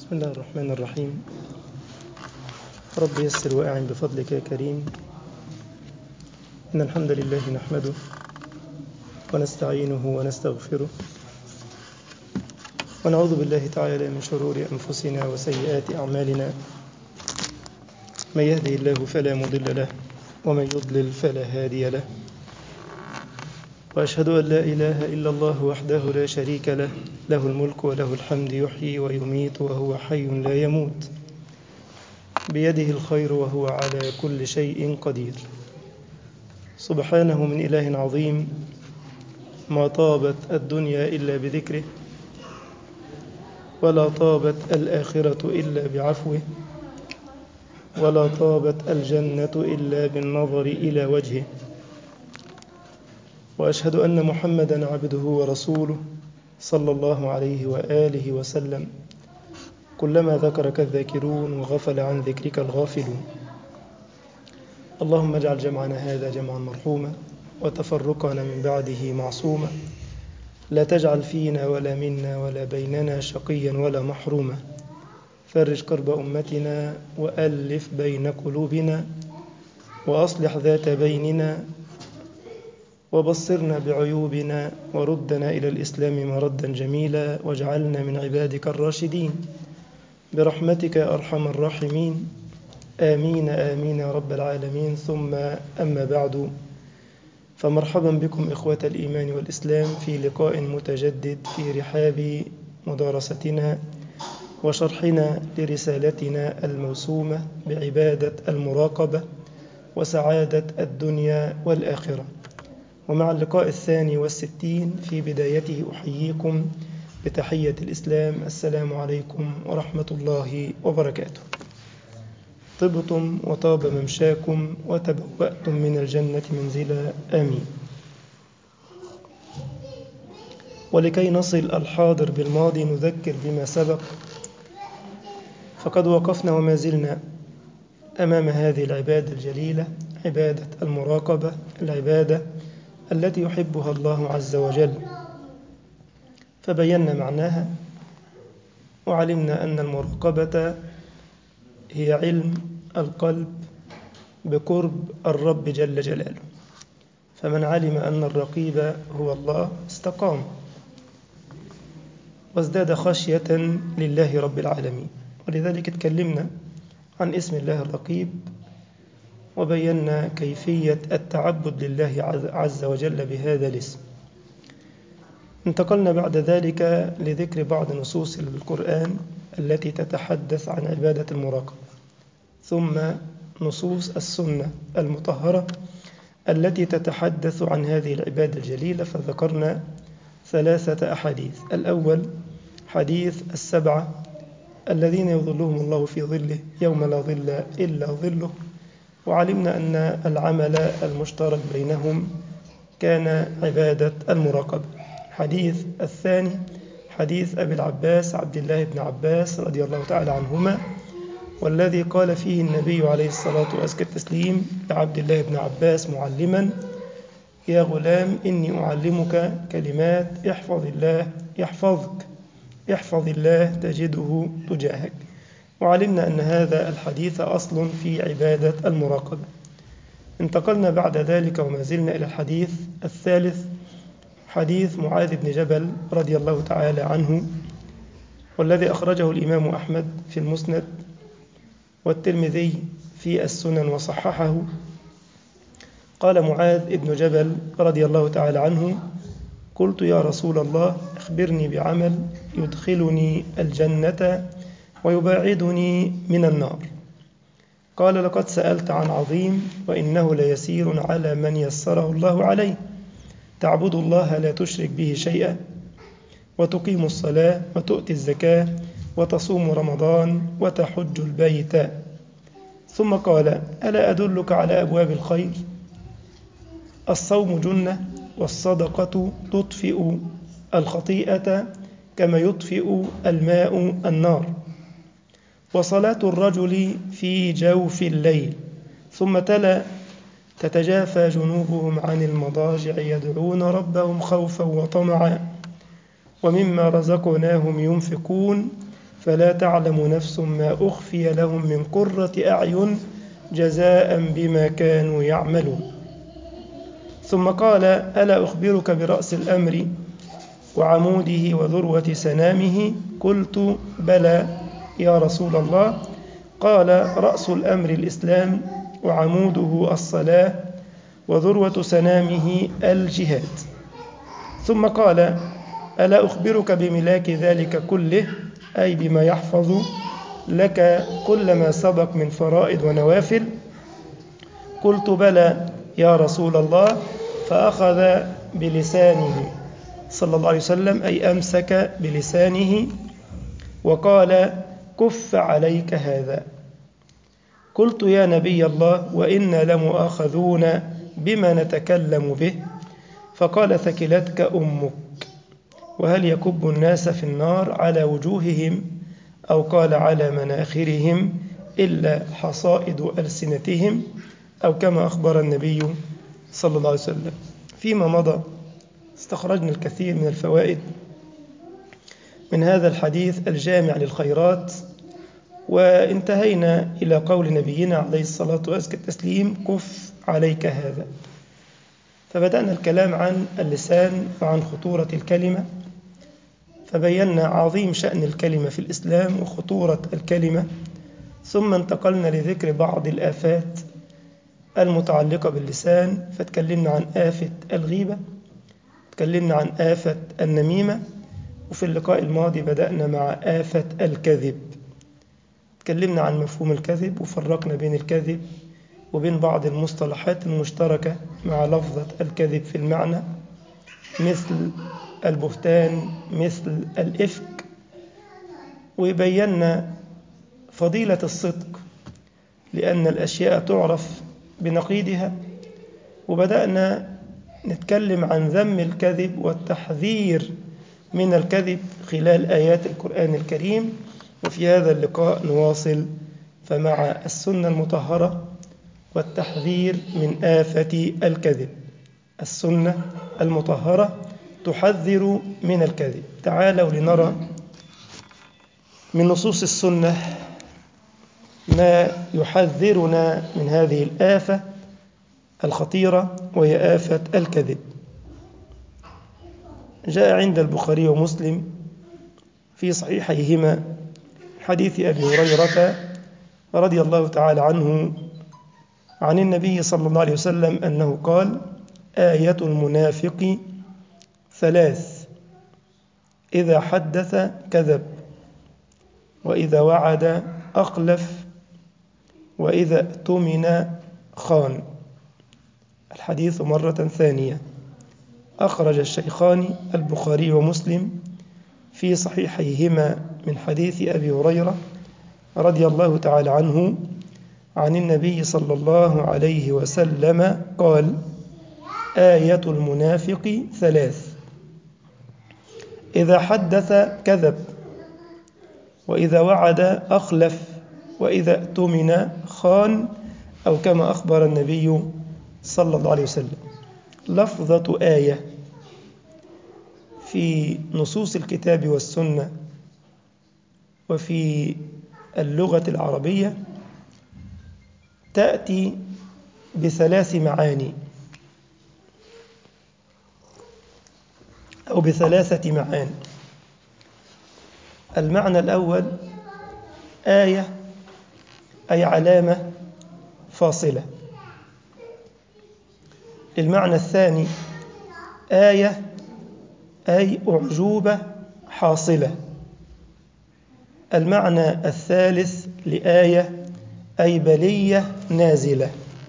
بسم الله الرحمن الرحيم. رب يسر وأعن بفضلك يا كريم. إن الحمد لله نحمده ونستعينه ونستغفره ونعوذ بالله تعالى من شرور أنفسنا وسيئات أعمالنا. من يهده الله فلا مضل له ومن يضلل فلا هادي له، وأشهد أن لا إله إلا الله وحده لا شريك له، له الملك وله الحمد، يحيي ويميت وهو حي لا يموت، بيده الخير وهو على كل شيء قدير. سبحانه من إله عظيم، ما طابت الدنيا إلا بذكره، ولا طابت الآخرة إلا بعفوه، ولا طابت الجنة إلا بالنظر إلى وجهه. وأشهد أن محمدًا عبده ورسوله صلى الله عليه وآله وسلم. كلما ذكرك الذاكرون وغفل عن ذكرك الغافلون. اللهم اجعل جمعنا هذا جمعا مرحوما وتفرقنا من بعده معصوما، لا تجعل فينا ولا منا ولا بيننا شقيا ولا محروما. فرج كرب أمتنا وألف بين قلوبنا وأصلح ذات بيننا وبصرنا بعيوبنا وردنا إلى الإسلام مردا جميلا، واجعلنا من عبادك الراشدين برحمتك يا أرحم الراحمين. آمين آمين يا رب العالمين. ثم أما بعد، فمرحبا بكم إخوة الإيمان والإسلام في لقاء متجدد في رحاب مدارستنا وشرحنا لرسالتنا الموسومة بعبادة المراقبة وسعادة الدنيا والآخرة. ومع اللقاء 62 في بدايته أحييكم بتحية الإسلام. السلام عليكم ورحمة الله وبركاته. طبتم وطاب ممشاكم وتبوأتم من الجنة منزلا، آمين. ولكي نصل الحاضر بالماضي نذكر بما سبق، فقد وقفنا وما زلنا أمام هذه العبادة الجليلة، عبادة المراقبة، العبادة التي يحبها الله عز وجل. فبينا معناها وعلمنا أن المراقبة هي علم القلب بقرب الرب جل جلاله. فمن علم أن الرقيب هو الله استقام وازداد خشية لله رب العالمين. ولذلك اتكلمنا عن اسم الله الرقيب وبينا كيفية التعبد لله عز وجل بهذا الاسم. انتقلنا بعد ذلك لذكر بعض نصوص القرآن التي تتحدث عن عبادة المراقبة، ثم نصوص السنة المطهرة التي تتحدث عن هذه العبادة الجليلة. فذكرنا 3 أحاديث. الأول حديث 7 الذين يظلهم الله في ظله يوم لا ظل إلا ظله، وعلمنا أن العمل المشترك بينهم كان عبادة المراقبة. الحديث الثاني حديث أبي العباس عبد الله بن عباس رضي الله تعالى عنهما، والذي قال فيه النبي عليه الصلاة وأزكى التسليم لعبد الله بن عباس معلما: يا غلام إني أعلمك كلمات احفظ الله يحفظك، احفظ الله تجده تجاهك. وعلمنا أن هذا الحديث أصل في عبادة المراقبة. انتقلنا بعد ذلك وما زلنا إلى الحديث الثالث، حديث معاذ بن جبل رضي الله تعالى عنه، والذي أخرجه الإمام أحمد في المسند والترمذي في السنن وصححه. قال معاذ بن جبل رضي الله تعالى عنه: قلت يا رسول الله أخبرني بعمل يدخلني الجنة ويباعدني من النار. قال: لقد سألت عن عظيم وإنه ليسير على من يسره الله عليه. تعبد الله لا تشرك به شيئا، وتقيم الصلاة وتؤتي الزكاة وتصوم رمضان وتحج البيت. ثم قال: ألا أدلك على أبواب الخير؟ الصوم جنة، والصدقة تطفئ الخطيئة كما يطفئ الماء النار، وصلاة الرجل في جوف الليل. ثم تلا: تتجافى جنوبهم عن المضاجع يدعون ربهم خوفا وطمعا ومما رزقناهم ينفقون. فلا تعلم نفس ما أخفي لهم من قرة أعين جزاء بما كانوا يعملون. ثم قال: ألا أخبرك برأس الأمر وعموده وذروة سنامه؟ قلت: بلى يا رسول الله. قال: رأس الأمر الإسلام، وعموده الصلاة، وذروة سنامه الجهاد. ثم قال: ألا أخبرك بملاك ذلك كله، أي بما يحفظ لك كل ما سبق من فرائض ونوافل؟ قلت: بلى يا رسول الله. فأخذ بلسانه صلى الله عليه وسلم، أي أمسك بلسانه، وقال: كف عليك هذا. قلت: يا نبي الله، وإنا لمؤاخذون بما نتكلم به. فقال: ثكلتك أمك. وهل يكب الناس في النار على وجوههم، أو قال على مناخرهم، إلا حصائد ألسنتهم، أو كما أخبر النبي صلى الله عليه وسلم. فيما مضى استخرجنا الكثير من الفوائد من هذا الحديث الجامع للخيرات، وانتهينا إلى قول نبينا عليه الصلاة والتسليم: كف عليك هذا. فبدأنا الكلام عن اللسان وعن خطورة الكلمة، فبينا عظيم شأن الكلمة في الإسلام وخطورة الكلمة، ثم انتقلنا لذكر بعض الآفات المتعلقة باللسان، فتكلمنا عن آفة الغيبة، تكلمنا عن آفة النميمة، وفي اللقاء الماضي بدأنا مع آفة الكذب. تكلمنا عن مفهوم الكذب، وفرقنا بين الكذب وبين بعض المصطلحات المشتركة مع لفظة الكذب في المعنى، مثل البهتان، مثل الإفك. وبينا فضيلة الصدق، لأن الأشياء تعرف بنقيضها. وبدأنا نتكلم عن ذم الكذب والتحذير من الكذب خلال آيات القرآن الكريم. وفي هذا اللقاء نواصل، فمع السنة المطهرة والتحذير من آفة الكذب. السنة المطهرة تحذر من الكذب. تعالوا لنرى من نصوص السنة ما يحذرنا من هذه الآفة الخطيرة، وهي آفة الكذب. جاء عند البخاري ومسلم في صحيحيهما حديث أبي هريرة رضي الله تعالى عنه عن النبي صلى الله عليه وسلم أنه قال: آية المنافق ثلاث: إذا حدث كذب، وإذا وعد أخلف، وإذا اؤتمن خان. الحديث مرة ثانية. أخرج الشيخان البخاري ومسلم في صحيحيهما من حديث أبي هريرة رضي الله تعالى عنه عن النبي صلى الله عليه وسلم قال: آية المنافق ثلاث: إذا حدث كذب، وإذا وعد أخلف، وإذا اؤتمن خان، أو كما أخبر النبي صلى الله عليه وسلم. لفظة آية في نصوص الكتاب والسنة وفي اللغة العربية تأتي بثلاث معاني أو بثلاثة معاني. المعنى الأول: آية أي علامة فاصلة. المعنى الثاني: آية أي أعجوبة حاصلة. المعنى الثالث لآية أي بلية نازلة.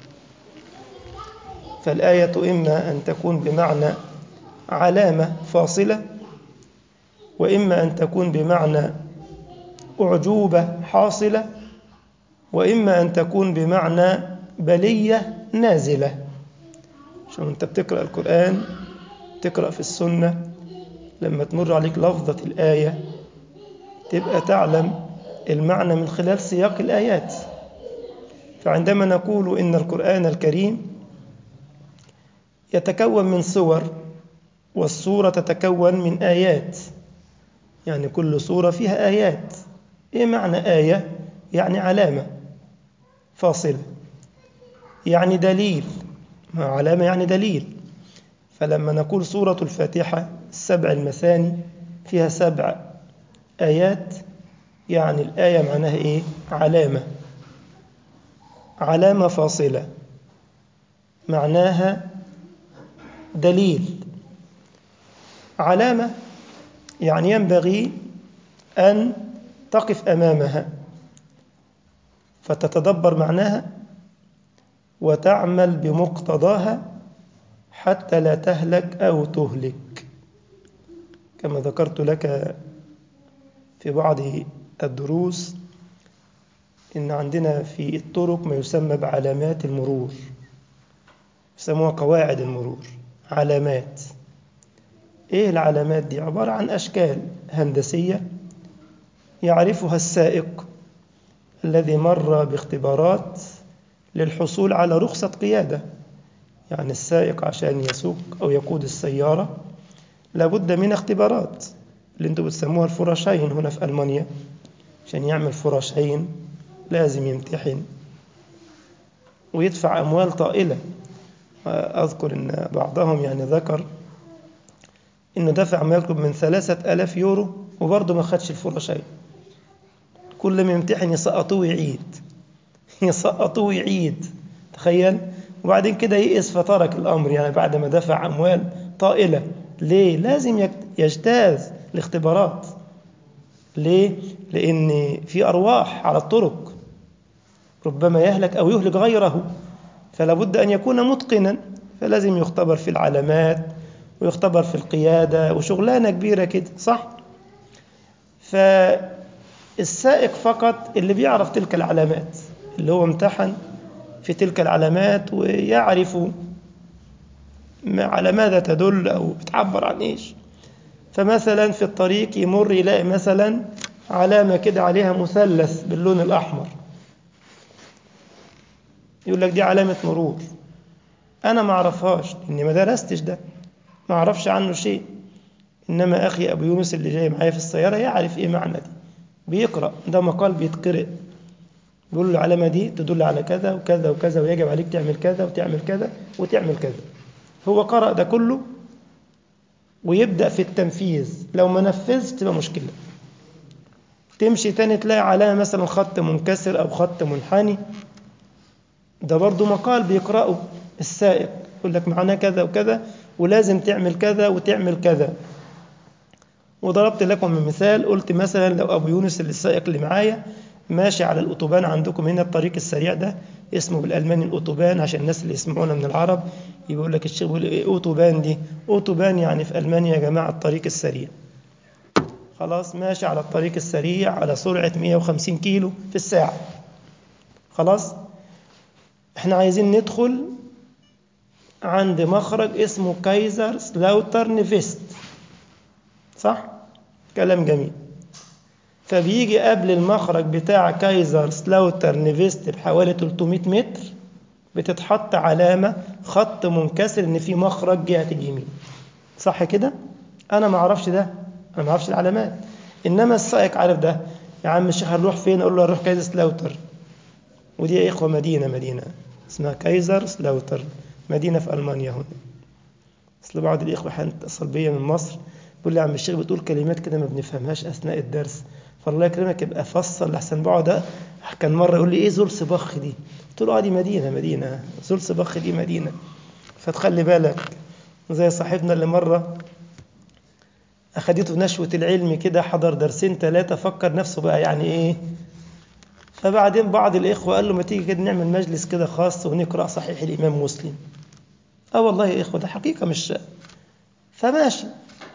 فالآية إما أن تكون بمعنى علامة فاصلة، وإما أن تكون بمعنى أعجوبة حاصلة، وإما أن تكون بمعنى بلية نازلة. عشان أنت بتقرأ القرآن، تقرأ في السنة، لما تمر عليك لفظة الآية تبقى تعلم المعنى من خلال سياق الآيات. فعندما نقول إن القرآن الكريم يتكون من سور، والسورة تتكون من آيات، يعني كل سورة فيها آيات، إيه معنى آية؟ يعني علامة فاصلة، يعني دليل. علامة يعني دليل. فلما نقول سورة الفاتحة 7 المثاني فيها 7 آيات، يعني الآية معناها إيه؟ علامة، علامة فاصلة، معناها دليل. علامة يعني ينبغي أن تقف أمامها فتتدبر معناها وتعمل بمقتضاها حتى لا تهلك أو تهلك. كما ذكرت لك في بعض الدروس إن عندنا في الطرق ما يسمى بعلامات المرور، يسموها قواعد المرور، علامات. إيه العلامات دي؟ عبارة عن أشكال هندسية يعرفها السائق الذي مر باختبارات للحصول على رخصة قيادة. يعني السائق عشان يسوق أو يقود السيارة لابد من اختبارات اللي انتوا بتسموها الفراشين هنا في ألمانيا. عشان يعمل فراشين لازم يمتحن ويدفع أموال طائلة. أذكر أن بعضهم يعني ذكر إنه دفع ما يقرب من 3000 يورو وبرضه ما خدش الفراشين. كل ما يمتحن يسقطوه ويعيد، يسقطوه ويعيد، تخيل. وبعدين كده يئس فترك الأمر، يعني بعد ما دفع أموال طائلة. ليه؟ لازم يجتاز الاختبارات. ليه؟ لأن في أرواح على الطرق ربما يهلك أو يهلك غيره، فلا بد أن يكون متقنا، فلازم يختبر في العلامات ويختبر في القيادة وشغلانة كبيرة كده، صح؟ فالسائق فقط اللي بيعرف تلك العلامات، اللي هو امتحن في تلك العلامات ويعرف على ماذا تدل أو بتعبر عن إيش. فمثلا في الطريق يمر يلاقي مثلا علامة كده عليها مثلث باللون الأحمر، يقول لك دي علامة مرور. أنا ما أعرفهاش إني ما درستش ده، ما أعرفش عنه شيء. إنما أخي أبو يونس اللي جاي معايا في السيارة يعرف إيه معنى دي، بيقرأ، ده مقال بيتقرأ، بيقول له العلامة دي تدل على كذا وكذا وكذا ويجب عليك تعمل كذا وتعمل كذا وتعمل كذا. هو قرأ ده كله ويبدأ في التنفيذ. لو ما نفذش تبقى مشكلة. تمشي تاني تلاقي علامة مثلا خط منكسر أو خط منحني، ده برضو مقال بيقرأه السائق، يقول لك معناه كذا وكذا ولازم تعمل كذا وتعمل كذا. وضربت لكم من مثال، قلت مثلا لو أبو يونس اللي السائق اللي معايا ماشي على الأوتوبان، عندكم هنا الطريق السريع ده اسمه بالألماني الأوتوبان عشان الناس اللي يسمعونا من العرب يقول لك الشيخ بيقول إيه أوتوبان دي؟ أوتوبان يعني في ألمانيا يا جماعة الطريق السريع. خلاص ماشي على الطريق السريع على سرعة 150 كيلو في الساعة. خلاص احنا عايزين ندخل عند مخرج اسمه كايزر سلاوتر نيفست، صح؟ كلام جميل. فبيجي قبل المخرج بتاع كايزر سلاوتر نيفست بحوالي 300 متر بتتحط علامة خط منكسر ان في مخرج جهة اليمين، صح كده؟ انا ما اعرفش ده، انا ما اعرفش العلامات، انما السائق عارف ده. يا عم الشيخ هنروح فين؟ اقول له هنروح كايزر سلاوتر. ودي يا اخوه مدينه اسمها كايزر سلاوتر، مدينه في المانيا هنا. اصل بعض الاخوه اتصل بيا من مصر بيقول لي يا عم الشيخ بتقول كلمات كده ما بنفهمهاش اثناء الدرس، فالله يكرمك يبقى فصل لحسن بقعد. كان مره يقول لي ايه زولسباخ دي؟ قلت له دي مدينه زولسباخ دي مدينه. فتخلي بالك، زي صاحبنا اللي مره اخدته نشوه العلم كده، حضر درسين 3 فكر نفسه بقى يعني ايه. فبعدين بعض الإخوة قال له ما تيجي كده نعمل مجلس كده خاص ونقرأ صحيح الإمام مسلم. والله يا إخوة ده حقيقة مش فماشي.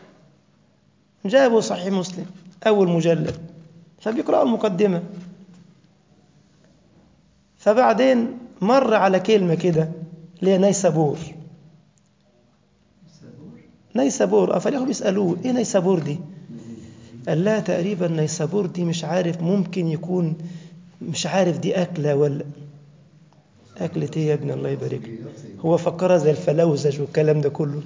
جابوا صحيح مسلم أول مجلد، فبيقرأوا المقدمة. فبعدين مر على كلمة كده اللي هي نيسابور. نيسابور فالإخوة بيسألوه إيه نيسابور دي؟ قال لا تقريبا نيسابور دي مش عارف، ممكن يكون مش عارف دي أكلة ولا أكلة إيه يا ابن الله يبارك. هو فكرها زي الفلوزج والكلام ده كله.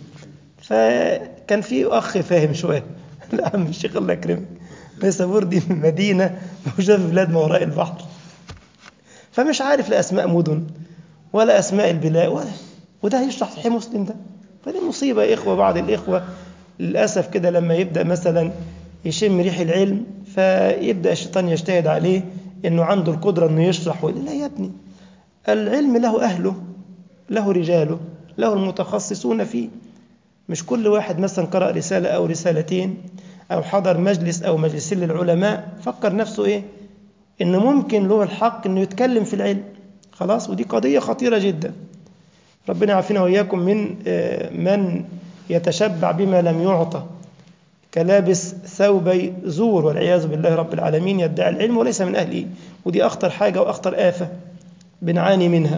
فكان في أخ فاهم شوية لا عم الشيخ الله يكرمك، نيسابور دي مدينة موجودة في بلاد ما وراء البحر، فمش عارف لا أسماء مدن ولا أسماء البلاد وده هيشرح صحيح مسلم ده؟ فدي مصيبة يا إخوة. بعض الإخوة للأسف كده لما يبدأ مثلا يشم ريح العلم فيبدأ الشيطان يجتهد عليه إنه عنده القدرة إنه يشرح لا يا ابني، العلم له أهله، له رجاله، له المتخصصون فيه. مش كل واحد مثلا قرأ رسالة أو رسالتين أو حضر مجلس أو مجلسين للعلماء فكر نفسه إيه إنه ممكن له الحق إنه يتكلم في العلم. خلاص، ودي قضية خطيرة جدا. ربنا يعافينا وإياكم من يتشبع بما لم يعطى كلابس ثوبي زور والعياذ بالله رب العالمين، يدعي العلم وليس من أهله. ودي أخطر حاجة وأخطر آفة بنعاني منها.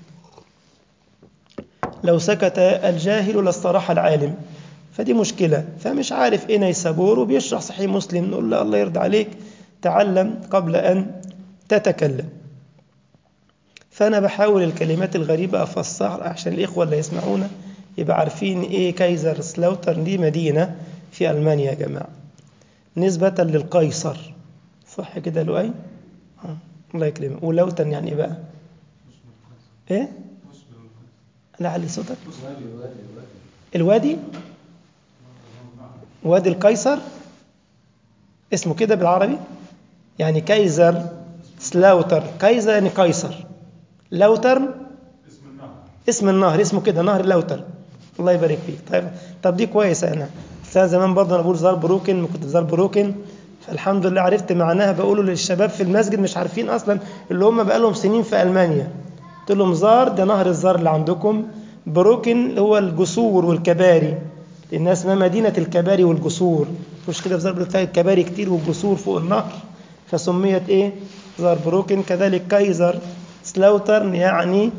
لو سكت الجاهل لاستراح العالم، فدي مشكلة. فمش عارف إيه نيسابور وبيشرح صحيح مسلم، نقول له الله يرضى عليك تعلم قبل أن تتكلم. فأنا بحاول الكلمات الغريبة أفسر عشان الإخوة اللي يسمعونا يبقى عارفين إيه كايزر سلاوتر. دي مدينة في ألمانيا يا جماعة نسبة للقيصر، صح كده لؤي؟ الله يكرمك. ولوتن يعني إيه بقى؟ إيه؟ لا علي صوتك. الوادي، وادي القيصر اسمه كده بالعربي، يعني كايزر سلاوتر. كايزر يعني قيصر، لوتر اسم النهر اسمه كده، نهر لوتر. الله يبارك فيك. طب دي كويسة. أنا زمان برضه أنا بقول زاربروكن، كنت في زاربروكن، فالحمد لله عرفت معناها. بقوله للشباب في المسجد مش عارفين أصلا اللي هم بقى لهم سنين في ألمانيا، قلت لهم زار ده نهر الزار اللي عندكم، بروكن هو الجسور والكباري، الناس ما مدينة الكباري والجسور. مش كده في زاربروكن تلاقي الكباري كتير والجسور فوق النهر، فسميت إيه زاربروكن. كذلك كايزر سلاوترن يعني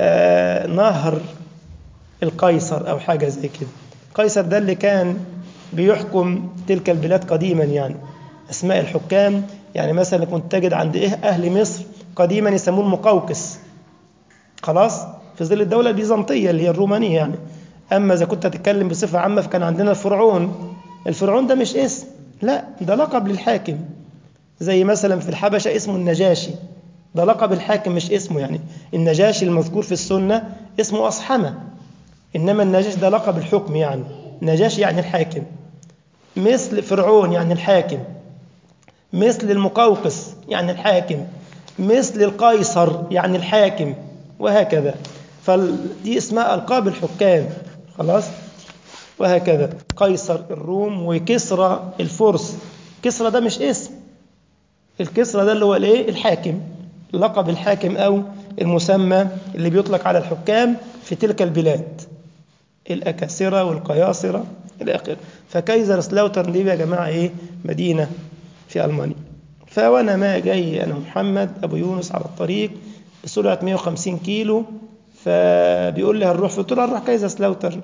نهر القيصر أو حاجة زي كده. قيصر ده اللي كان بيحكم تلك البلاد قديما، يعني أسماء الحكام. يعني مثلا كنت تجد عند أهل مصر قديما يسمون مقوقس، خلاص، في ظل الدولة البيزنطية اللي هي الرومانية يعني. أما إذا كنت تتكلم بصفة عامة فكان عندنا الفرعون. الفرعون ده مش اسم، لا ده لقب للحاكم. زي مثلا في الحبشة اسمه النجاشي، ده لقب الحاكم مش اسمه. يعني النجاشي المذكور في السنة اسمه أصحمة، إنما النجاشي ده لقب الحكم، يعني نجاشي يعني الحاكم. مثل فرعون يعني الحاكم، مثل المقوقس يعني الحاكم، مثل القيصر يعني الحاكم، وهكذا. فدي اسمها ألقاب الحكام، خلاص، وهكذا. قيصر الروم وكسرى الفرس. كسرى ده مش اسم، الكسرى ده اللي هو الايه الحاكم، لقب الحاكم أو المسمى اللي بيطلق على الحكام في تلك البلاد، الأكاسرة والقياصرة إلى آخره. فكايزر سلاوتر دي يا جماعة إيه مدينة في ألمانيا. فوانا ما جاي أنا محمد أبو يونس على الطريق بسرعة 150 كيلو، فبيقول لي هنروح، قلت له هنروح كايزر سلاوتر،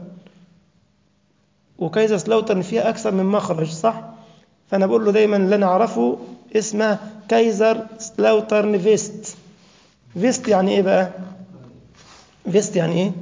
وكايزر سلاوتر فيها أكثر من مخرج، صح؟ فأنا بقول له دايما اللي أنا أعرفه اسمها كايزر سلاوتر فيست. فيست يعني إيه بقى؟ فيست يعني إيه؟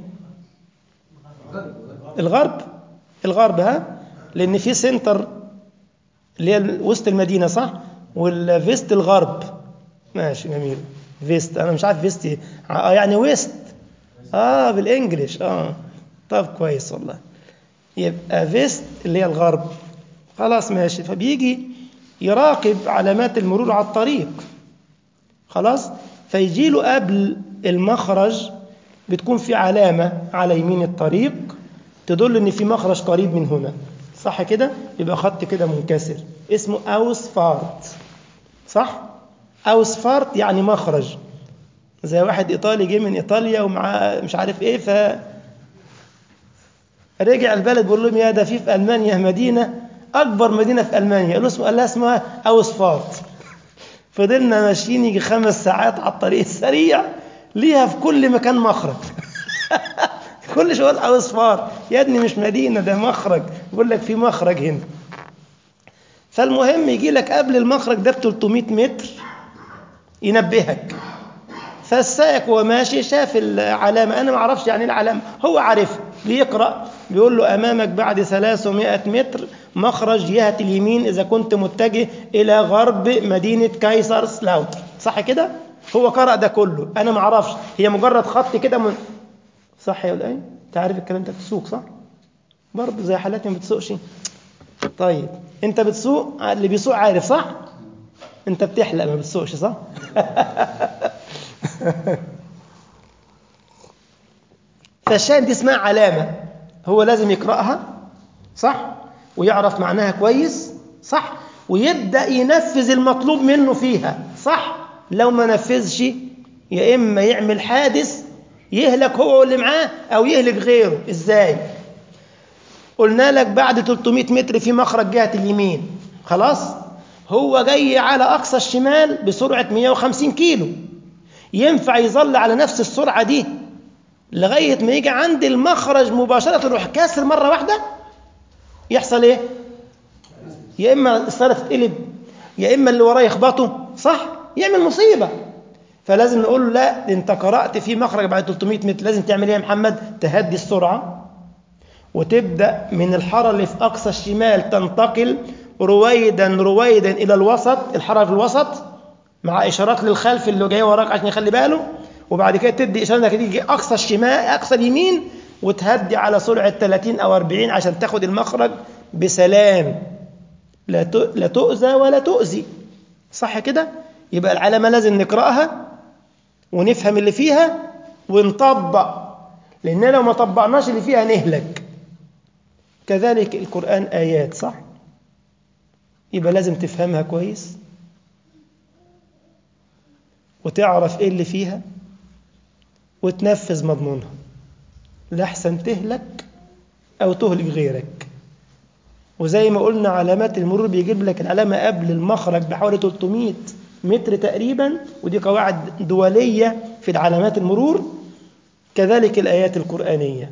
الغرب. الغرب، ها، لأن في سنتر اللي هي وسط المدينة، صح؟ والفيست الغرب. ماشي جميل. فيست أنا مش عارف فيست إيه. يعني ويست بالإنجليش. طب كويس والله. يبقى فيست اللي هي الغرب. خلاص ماشي. فبيجي يراقب علامات المرور على الطريق، خلاص، فيجي له قبل المخرج بتكون في علامة على يمين الطريق تدل ان في مخرج قريب من هنا، صح كده؟ يبقى خط كده منكسر اسمه أوسفارت، صح؟ أوسفارت يعني مخرج. زي واحد إيطالي جه من إيطاليا ومعاه مش عارف إيه، فرجع البلد بيقول لهم يا ده في ألمانيا مدينة أكبر مدينة في ألمانيا، قال له اسمها أوسفارت. فضلنا ماشيين يجي 5 ساعات على الطريق السريع، ليها في كل مكان مخرج. كل شوية أوسفار يا ابني مش مدينة، ده مخرج، يقول لك في مخرج هنا. فالمهم يجي لك قبل المخرج ده ب 300 متر ينبهك. فالسائق وهو ماشي شاف العلامة، أنا ما أعرفش يعني العلامة، هو عارف بيقرأ بيقول له أمامك بعد 300 متر مخرج جهة اليمين إذا كنت متجه إلى غرب مدينة كايسرسلاوتر. صح كده؟ هو قرأ ده كله، أنا ما أعرفش، هي مجرد خط كده صح يا الآن؟ تعرف الكلام ده بتسوق صح؟ برضه زي حالاتي ما بتسوقش. طيب أنت بتسوق، اللي بيسوق عارف صح؟ أنت بتحلق ما بتسوقش صح؟ فالشاهد دي اسمها علامة، هو لازم يقرأها صح؟ ويعرف معناها كويس صح؟ ويبدأ ينفذ المطلوب منه فيها صح؟ لو ما نفذش يا إما يعمل حادث يهلك هو واللي معاه أو يهلك غيره. إزاي؟ قلنا لك بعد 300 متر في مخرج جهة اليمين، خلاص؟ هو جاي على أقصى الشمال بسرعة 150 كيلو، ينفع يظل على نفس السرعة دي لغاية ما يجي عند المخرج مباشرة يروح كاسر مرة واحدة؟ يحصل إيه؟ يا إما السيارة تتقلب يا إما اللي وراه يخبطه صح؟ يعمل مصيبة. فلازم نقول له لا، أنت قرأت في مخرج بعد 300 متر، لازم تعمل إيه يا محمد؟ تهدي السرعة وتبدأ من الحارة اللي في أقصى الشمال تنتقل رويدا رويدا إلى الوسط، الحارة في الوسط مع إشارات للخلف اللي جاي وراك عشان يخلي باله، وبعد كده تدي إشارة انك تيجي أقصى الشمال أقصى اليمين وتهدي على سرعة 30 أو 40 عشان تاخد المخرج بسلام، لا تؤذى ولا تؤذي. صح كده؟ يبقى العلامة لازم نقرأها ونفهم اللي فيها ونطبق، لأننا لو ما طبقناش اللي فيها نهلك. كذلك القرآن آيات صح؟ يبقى لازم تفهمها كويس وتعرف إيه اللي فيها وتنفذ مضمونها، لحسن تهلك أو تهلك غيرك. وزي ما قلنا علامات المرور بيجيب لك العلامة قبل المخرج بحوالي 300 متر تقريبا، ودي قواعد دولية في العلامات المرور. كذلك الآيات القرآنية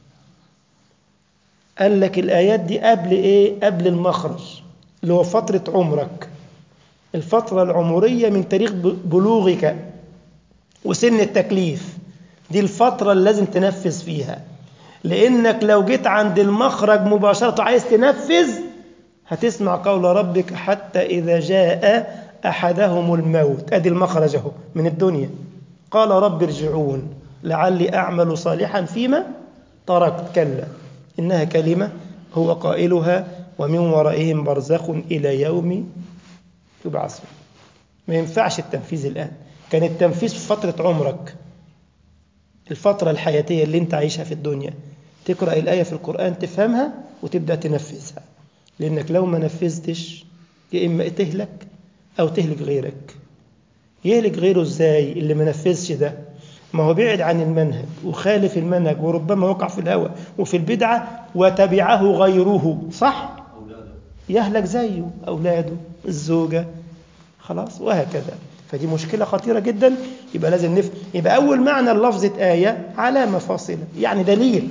قال لك الآيات دي قبل إيه؟ قبل المخرج اللي هو فترة عمرك، الفترة العمرية من تاريخ بلوغك وسن التكليف، دي الفترة اللي لازم تنفذ فيها. لأنك لو جيت عند المخرج مباشرة عايز تنفذ هتسمع قول ربك حتى إذا جاء أحدهم الموت، أدي المخرج اهو من الدنيا، قال رب ارجعون لعلي أعمل صالحا فيما تركت، كلا إنها كلمة هو قائلها ومن ورائهم برزخ إلى يوم يبعثون. ما ينفعش التنفيذ الآن، كان التنفيذ في فترة عمرك، الفترة الحياتية اللي انت عايشها في الدنيا، تقرأ الآية في القرآن تفهمها وتبدأ تنفذها. لأنك لو ما نفذتش يا إما تهلك أو تهلك غيرك. يهلك غيره إزاي؟ اللي ما نفذش ده ما هو بعد عن المنهج وخالف المنهج وربما وقع في الهوى وفي البدعة وتبعه غيره صح؟ يهلك زيه، أولاده، الزوجة، خلاص وهكذا. فدي مشكلة خطيرة جدا. يبقى لازم نفهم. يبقى أول معنى لفظة آية علامة فاصلة، يعني دليل.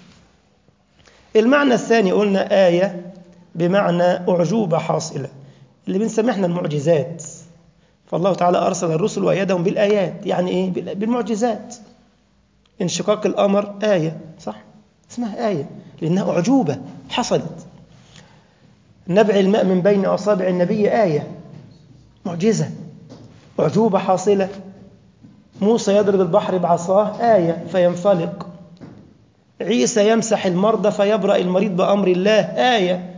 المعنى الثاني قلنا آية بمعنى أعجوبة حاصلة، اللي بنسميه احنا المعجزات. فالله تعالى أرسل الرسل وأيدهم بالآيات، يعني إيه؟ بالمعجزات. انشقاق القمر آية صح؟ اسمها آية لأنها أعجوبة حصلت. نبع الماء من بين أصابع النبي آية، معجزة، أعجوبة حاصلة. موسى يضرب البحر بعصاه آية فينفلق. عيسى يمسح المرضى فيبرأ المريض بأمر الله آية.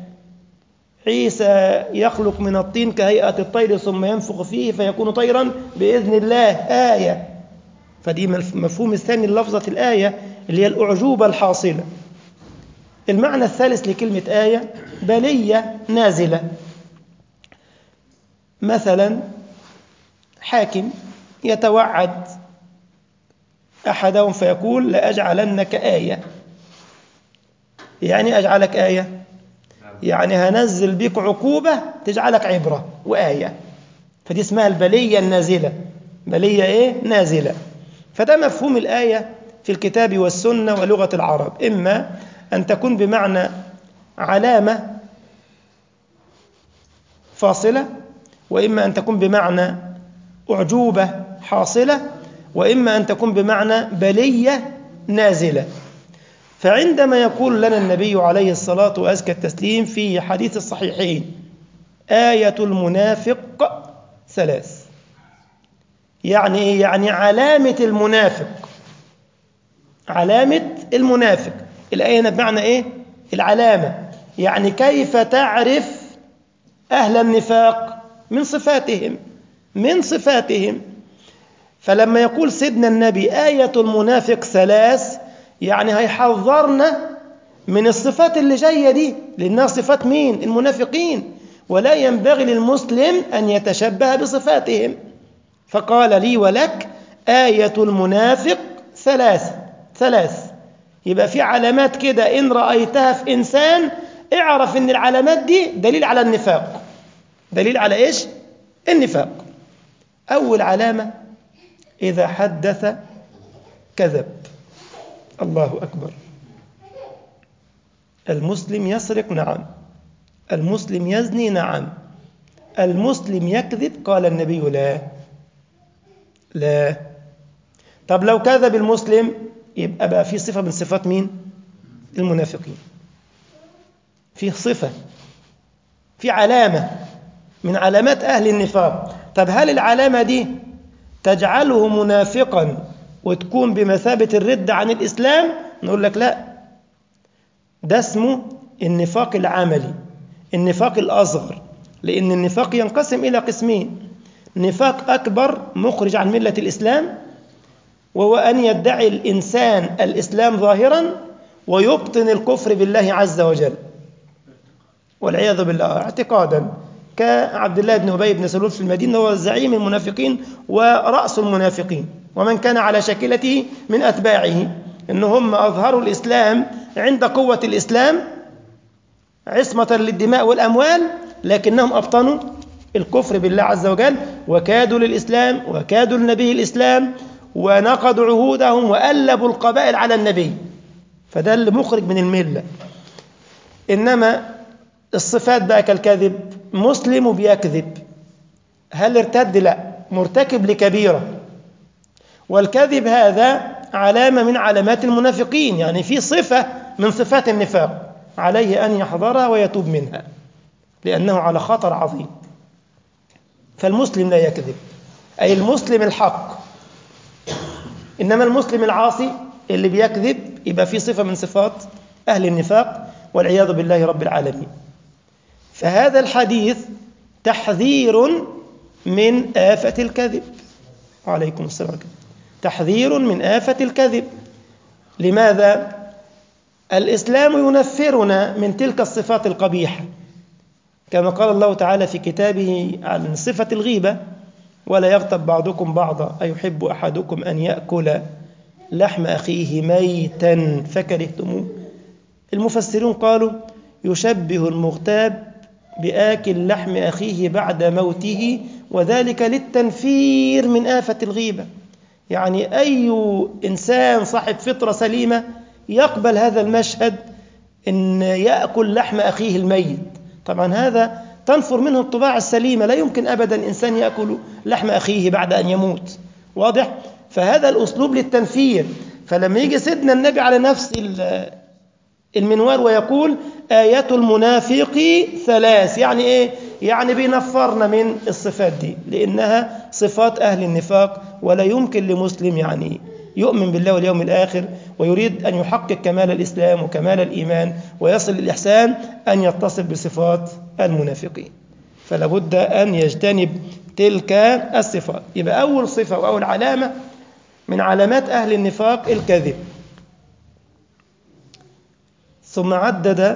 عيسى يخلق من الطين كهيئة الطير ثم ينفخ فيه فيكون طيرا بإذن الله آية. فدي مفهوم الثاني للفظة الآية اللي هي الأعجوبة الحاصلة. المعنى الثالث لكلمة آية بلية نازلة. مثلا حاكم يتوعد أحدهم فيقول لأجعلنك آية، يعني أجعلك آية يعني هنزل بك عقوبة تجعلك عبرة وآية. فدي اسمها البلية النازلة، بلية إيه؟ نازلة. فده مفهوم الآية في الكتاب والسنة ولغة العرب، إما أن تكون بمعنى علامة فاصلة، وإما أن تكون بمعنى أعجوبة حاصلة، وإما أن تكون بمعنى بلية نازلة. فعندما يقول لنا النبي عليه الصلاة وأزكى التسليم في حديث الصحيحين آية المنافق 3، يعني إيه؟ يعني علامة المنافق، علامة المنافق. الآية بمعنى إيه؟ العلامة، يعني كيف تعرف أهل النفاق؟ من صفاتهم، من صفاتهم. فلما يقول سيدنا النبي آية المنافق 3، يعني هيحذرنا من الصفات اللي جاية دي، لأنها صفات مين؟ المنافقين، ولا ينبغي للمسلم أن يتشبه بصفاتهم. فقال لي ولك آية المنافق 3. يبقى في علامات كده إن رأيتها في إنسان اعرف إن العلامات دي دليل على النفاق. دليل على إيش؟ النفاق. أول علامة إذا حدث كذب. الله أكبر. المسلم يسرق، نعم. المسلم يزني، نعم. المسلم يكذب، قال النبي لا. طب لو كذب المسلم يبقى بقى في صفة من صفات مين؟ المنافقين. في صفة، في علامة من علامات أهل النفاق. طب هل العلامة دي تجعله منافقا وتكون بمثابة الردة عن الإسلام؟ نقول لك لا، ده اسمه النفاق العملي، النفاق الأصغر. لأن النفاق ينقسم إلى قسمين: نفاق أكبر مخرج عن ملة الإسلام، وهو أن يدعي الإنسان الإسلام ظاهرا ويبطن الكفر بالله عز وجل والعياذ بالله اعتقادا، كعبد الله بن أبي بن سلول في المدينة، هو زعيم المنافقين ورأس المنافقين ومن كان على شكلته من أتباعه، إنهم أظهروا الإسلام عند قوة الإسلام عصمة للدماء والأموال، لكنهم أبطنوا الكفر بالله عز وجل وكادوا للإسلام وكادوا لنبي الإسلام ونقضوا عهودهم وألبوا القبائل على النبي، فده اللي مخرج من الملة. إنما الصفات بقى كالكذب، مسلم وبيكذب، هل ارتد؟ لا، مرتكب لكبيرة. والكذب هذا علامة من علامات المنافقين، يعني في صفة من صفات النفاق، عليه أن يحذرها ويتوب منها لأنه على خطر عظيم. فالمسلم لا يكذب، أي المسلم الحق. إنما المسلم العاصي اللي بيكذب يبقى في صفة من صفات أهل النفاق والعياذ بالله رب العالمين. فهذا الحديث تحذير من آفة الكذب. وعليكم السلام. تحذير من آفة الكذب. لماذا؟ الإسلام ينفرنا من تلك الصفات القبيحة، كما قال الله تعالى في كتابه عن صفة الغيبة: ولا يغتب بعضكم بعضا أيحب أحدكم أن يأكل لحم أخيه ميتا فكرهتموه. المفسرون قالوا يشبه المغتاب بآكل لحم أخيه بعد موته، وذلك للتنفير من آفة الغيبة. يعني أي إنسان صاحب فطرة سليمة يقبل هذا المشهد، إن يأكل لحم أخيه الميت. طبعا هذا تنفر منه الطباع السليمة، لا يمكن أبدا إنسان يأكل لحم أخيه بعد أن يموت. واضح؟ فهذا الأسلوب للتنفير. فلما يجي سيدنا النبي على نفس المنوال ويقول آية المنافق 3، يعني إيه؟ يعني بينفرنا من الصفات دي، لأنها صفات أهل النفاق. ولا يمكن لمسلم يعني يؤمن بالله واليوم الآخر ويريد أن يحقق كمال الإسلام وكمال الإيمان ويصل للإحسان أن يتصف بصفات المنافقين، فلا بد أن يجتنب تلك الصفات. يبقى أول صفة وأول علامة من علامات أهل النفاق الكذب. ثم عدد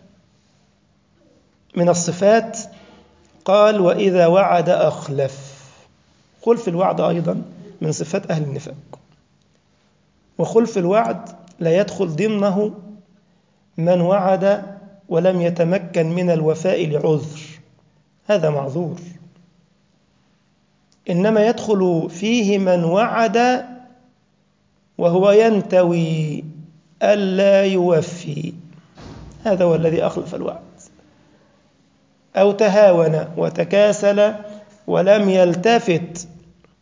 من الصفات، قال وإذا وعد أخلف. خلف الوعد أيضا من صفات أهل النفاق، وخلف الوعد لا يدخل ضمنه من وعد ولم يتمكن من الوفاء لعذر، هذا معذور. إنما يدخل فيه من وعد وهو ينتوي ألا يوفي، هذا هو الذي أخلف الوعد، أو تهاون وتكاسل ولم يلتفت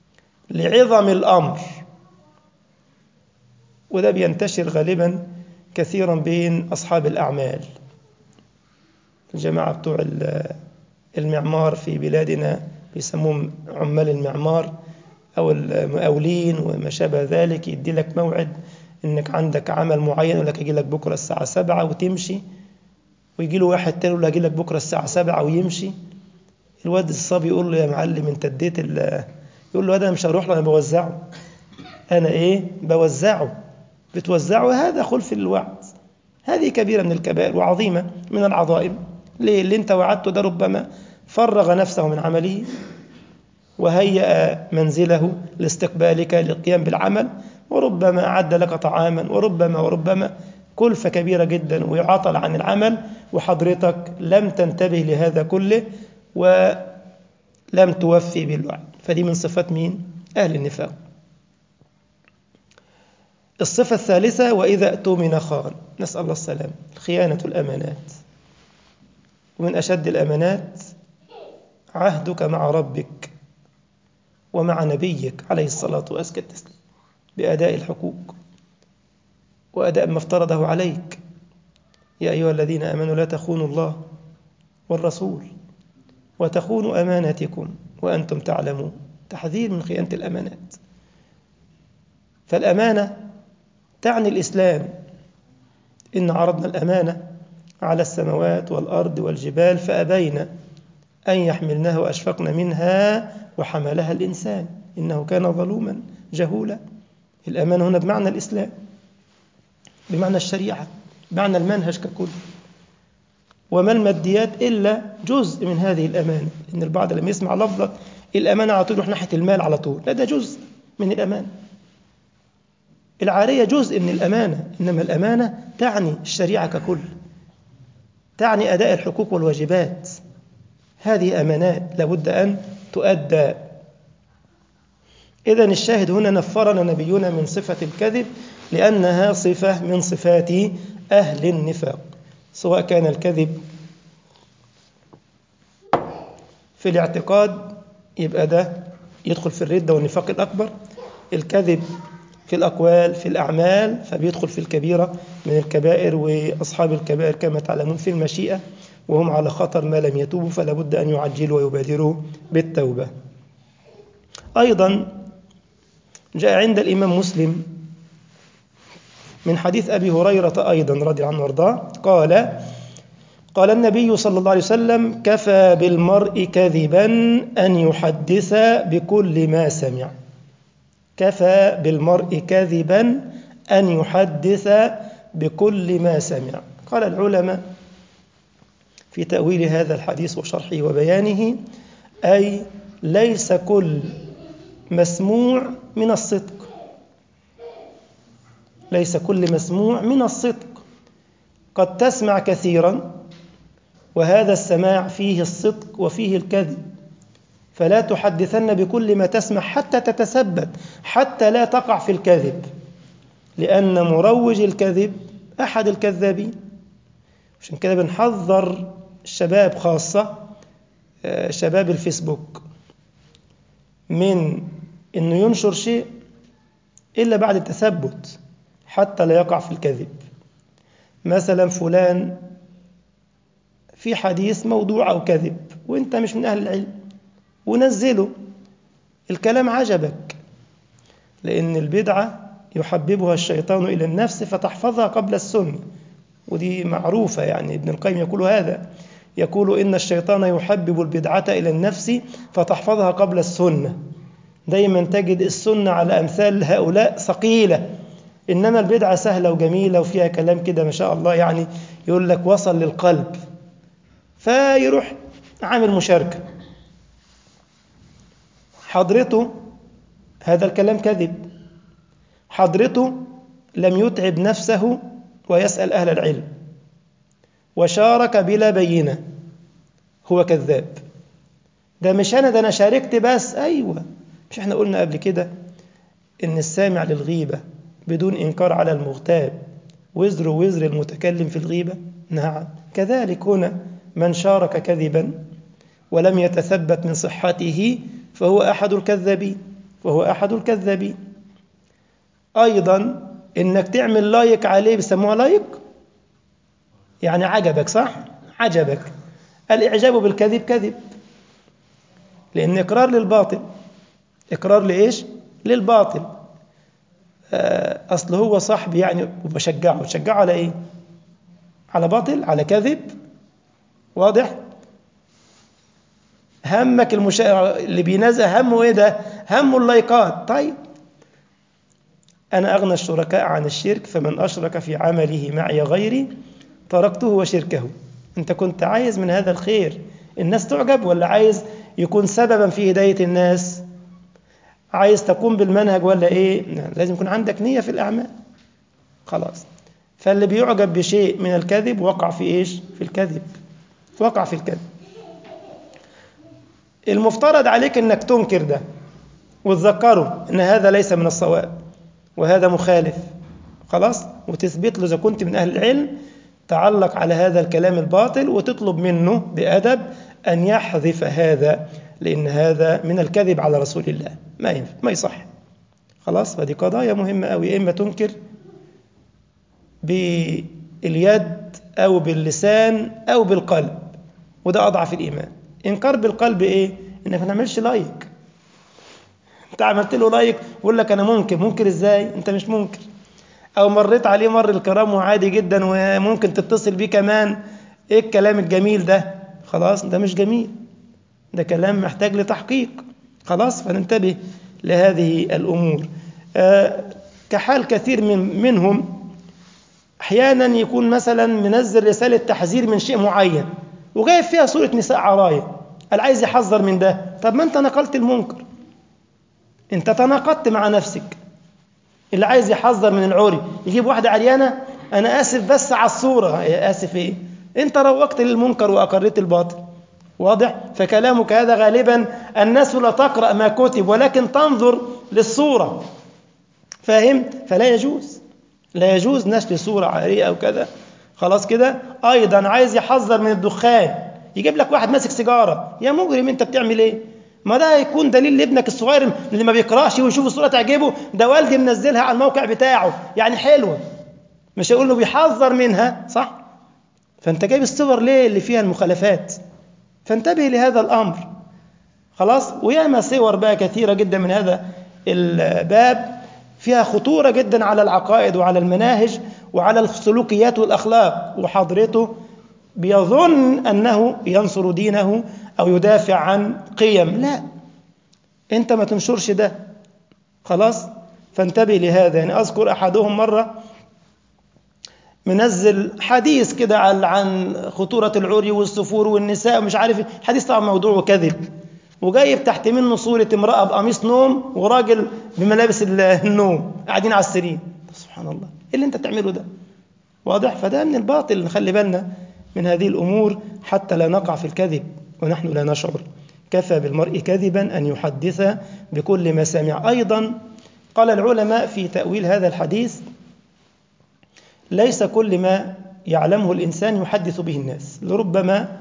لعظم الأمر. وده بينتشر غالبا كثيرا بين أصحاب الأعمال، الجماعة بتوع المعمار في بلادنا بيسموهم عمال المعمار أو المقاولين وما شابه ذلك. يدي لك موعد إنك عندك عمل معين، يقول لك يجي لك بكرة الساعة 7 وتمشي، ويجي له واحد تاني يقول له هجي لك بكرة الساعة 7 ويمشي. الواد الصبي يقول له يا معلم انت اديت يقول له هذا مش هروح له، انا بوزعه. انا ايه بوزعه؟ بتوزعه؟ هذا خلف الوعد. هذه كبيرة من الكبائر وعظيمة من العظائم. ليه؟ اللي انت وعدته ده ربما فرغ نفسه من عمله وهيأ منزله لاستقبالك للقيام بالعمل، وربما أعد لك طعاما، وربما كلفة كبيرة جدا ويعطل عن العمل، وحضرتك لم تنتبه لهذا كله ولم توفي بالوعد. فدي من صفات مين؟ أهل النفاق. الصفة الثالثة وإذا اؤتمن خان، نسأل الله السلام. خيانة الأمانات، ومن أشد الأمانات عهدك مع ربك ومع نبيك عليه الصلاة وأزكى التسليم بأداء الحقوق وأداء ما افترضه عليك. يا أيها الذين آمنوا لا تخونوا الله والرسول وتخونوا أماناتكم وأنتم تعلمون. تحذير من خيانة الأمانات. فالأمانة تعني الإسلام. إن عرضنا الأمانة على السماوات والأرض والجبال فأبين أن يحملنها وأشفقن منها وحملها الإنسان إنه كان ظلوما جهولا. الأمانة هنا بمعنى الإسلام، بمعنى الشريعة، بمعنى المنهج ككل. وما الماديات إلا جزء من هذه الأمانة. إن البعض لما يسمع لفظة الأمانة على طول يروح ناحية المال على طول. لا، ده جزء من الأمانة. العارية جزء من الأمانة، إنما الأمانة تعني الشريعة ككل، تعني أداء الحقوق والواجبات. هذه أمانات لابد أن تؤدى. إذن الشاهد هنا نفرنا نبينا من صفة الكذب لأنها صفة من صفات أهل النفاق، سواء كان الكذب في الاعتقاد يبقى ده يدخل في الردة والنفاق الأكبر، الكذب في الأقوال في الأعمال فبيدخل في الكبيرة من الكبائر، وأصحاب الكبائر كما تعلمون في المشيئة وهم على خطر ما لم يتوبوا، فلا بد أن يعجلوا ويبادروا بالتوبة. أيضا جاء عند الإمام مسلم من حديث أبي هريرة أيضا رضي عنه وارضاه قال النبي صلى الله عليه وسلم: كفى بالمرء كذبا أن يحدث بكل ما سمع. كفى بالمرء كذبا أن يحدث بكل ما سمع. قال العلماء في تأويل هذا الحديث وشرحه وبيانه: أي ليس كل مسموع من الصدق، ليس كل مسموع من الصدق. قد تسمع كثيرا وهذا السماع فيه الصدق وفيه الكذب، فلا تحدثن بكل ما تسمع حتى تتثبت، حتى لا تقع في الكذب، لأن مروج الكذب أحد الكذابين. عشان كده بنحذر الشباب، خاصة شباب الفيسبوك، من أنه ينشر شيء إلا بعد التثبت حتى لا يقع في الكذب. مثلا فلان في حديث موضوع أو كذب وإنت مش من أهل العلم، ونزله الكلام عجبك، لأن البدعة يحببها الشيطان إلى النفس فتحفظها قبل السنة، ودي معروفة. يعني ابن القيم يقول هذا، يقول إن الشيطان يحبب البدعة إلى النفس فتحفظها قبل السنة. دايما تجد السنة على أمثال هؤلاء ثقيلة، إنما البدعة سهلة وجميلة وفيها كلام كده ما شاء الله، يعني يقول لك وصل للقلب، فيروح عامل مشاركة. حضرته هذا الكلام كذب، حضرته لم يتعب نفسه ويسأل أهل العلم وشارك بلا بينة، هو كذاب. ده مش أنا، ده أنا شاركت بس. أيوة، مش احنا قلنا قبل كده إن السامع للغيبة بدون إنكار على المغتاب وزر المتكلم في الغيبة؟ نعم، كذلك هنا من شارك كذبا ولم يتثبت من صحته فهو أحد الكذابين، أيضا إنك تعمل لايك عليه، بيسموها لايك، يعني عجبك، صح؟ عجبك. الإعجاب بالكذب كذب، لأن إقرار للباطل. إقرار لإيش؟ للباطل. أصل هو صاحبي يعني وبشجعه على إيه؟ على باطل، على كذب. واضح؟ همك اللي بينزل همه إيه ده؟ همه اللايكات. طيب أنا أغنى الشركاء عن الشرك، فمن أشرك في عمله معي غيري تركته وشركه. أنت كنت عايز من هذا الخير الناس تعجب، ولا عايز يكون سببا في هداية الناس؟ عايز تقوم بالمنهج ولا إيه؟ لازم يكون عندك نية في الأعمال. خلاص. فاللي بيعجب بشيء من الكذب وقع في إيش؟ في الكذب. وقع في الكذب. المفترض عليك أنك تنكر ده وتذكره أن هذا ليس من الصواب وهذا مخالف، خلاص، وتثبت له إذا كنت من أهل العلم تعلق على هذا الكلام الباطل، وتطلب منه بأدب أن يحذف هذا، لأن هذا من الكذب على رسول الله، ما ينفع، ما يصح. خلاص. فدي قضايا مهمة أوي. إما تنكر باليد أو باللسان أو بالقلب، وده أضعف الإيمان. إنكار بالقلب إيه؟ إنك ما تعملش لايك. أنت عملت له لايك ويقول لك أنا منكر إزاي؟ أنت مش منكر. أو مريت عليه مر الكرام وعادي جدا وممكن تتصل بيه كمان، إيه الكلام الجميل ده؟ خلاص، ده مش جميل، ده كلام محتاج لتحقيق. خلاص. فننتبه لهذه الأمور. كحال كثير منهم أحيانا يكون مثلا منزل رسالة تحذير من شيء معين وجايب فيها صورة نساء عرايا، قال عايز يحذر من ده. طب ما أنت نقلت المنكر، أنت تناقضت مع نفسك. اللي عايز يحذر من العوري يجيب واحدة عريانة، أنا آسف بس على الصورة، يا آسف إيه؟ أنت روقت للمنكر وأقريت الباطل. واضح؟ فكلامك هذا غالبا الناس لا تقرأ ما كتب ولكن تنظر للصورة. فاهم؟ فلا يجوز، لا يجوز نشر صورة عارية أو كذا. خلاص كده. أيضا عايز يحذر من الدخان، يجيب لك واحد ماسك سيجارة، يا مجرم أنت بتعمل إيه؟ ما ده هيكون دليل لابنك الصغير اللي ما بيقرأش ويشوف الصورة تعجبه، ده والدي منزلها على الموقع بتاعه يعني حلوة، مش هيقول له بيحذر منها، صح؟ فأنت جايب الصور ليه اللي فيها المخالفات؟ فانتبه لهذا الأمر. خلاص. وياما صور بقى كثيرة جدا من هذا الباب فيها خطورة جدا على العقائد وعلى المناهج وعلى السلوكيات والأخلاق، وحضرته بيظن أنه ينصر دينه أو يدافع عن قيم. لا، أنت ما تنشرش ده. خلاص. فانتبه لهذا. يعني أذكر أحدهم مرة منزل حديث كده عن خطورة العري والسفور والنساء ومش عارف، حديث طبعا موضوع وكذب، وجايب تحت منه صورة امرأة بقميص نوم وراجل بملابس النوم قاعدين على السرير. سبحان الله، ايه اللي انت تعمله ده؟ واضح؟ فده من الباطل. نخلي بالنا من هذه الأمور حتى لا نقع في الكذب ونحن لا نشعر. كفى بالمرء كذبا أن يحدث بكل ما سمع. أيضا قال العلماء في تأويل هذا الحديث: ليس كل ما يعلمه الإنسان يحدث به الناس، لربما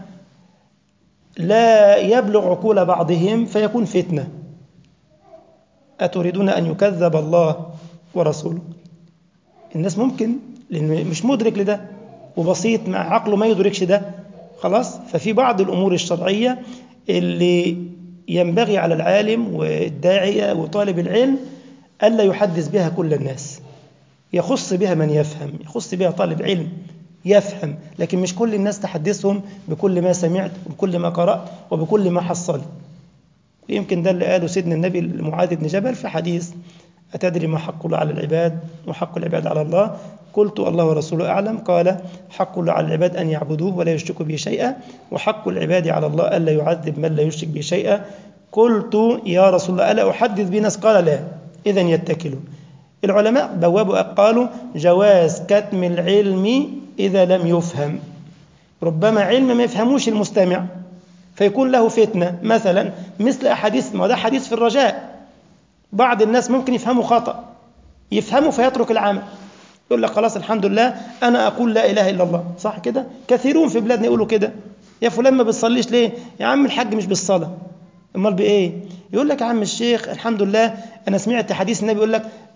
لا يبلغ عقول بعضهم فيكون فتنة. أتريدون أن يكذب الله ورسوله؟ الناس ممكن لأنه مش مدرك لده وبسيط مع عقله ما يدركش ده. خلاص. ففي بعض الأمور الشرعية اللي ينبغي على العالم والداعية وطالب العلم ألا يحدث بها كل الناس، يخص بها من يفهم، يخص بها طالب علم يفهم، لكن مش كل الناس تحدثهم بكل ما سمعت وبكل ما قرأت وبكل ما حصل. ويمكن ده اللي قاله سيدنا النبي لمعاذ بن جبل في حديث: أتدري ما حق الله على العباد وحق العباد على الله؟ قلت: الله ورسوله أعلم. قال: حق الله على العباد أن يعبدوه ولا يشركوا به شيئا، وحق العباد على الله ألا يعذب من لا يشرك به شيئا. قلت: يا رسول الله ألا أحدث بناس؟ قال: لا. إذن يتكلوا. العلماء بوابوا قالوا: جواز كتم العلم إذا لم يفهم. ربما علم ما يفهموش المستمع فيكون له فتنة، مثلا مثل أحاديث، ما ده حديث في الرجاء، بعض الناس ممكن يفهموا خطأ، يفهموا فيترك العمل، يقول لك خلاص الحمد لله أنا أقول لا إله إلا الله، صح كده؟ كثيرون في بلادنا يقولوا كده. يا فلان ما بتصليش ليه؟ يا عم الحاج مش بالصلاة، امال بإيه؟ يقول لك يا عم الشيخ الحمد لله أنا سمعت حديث النبي يقول لك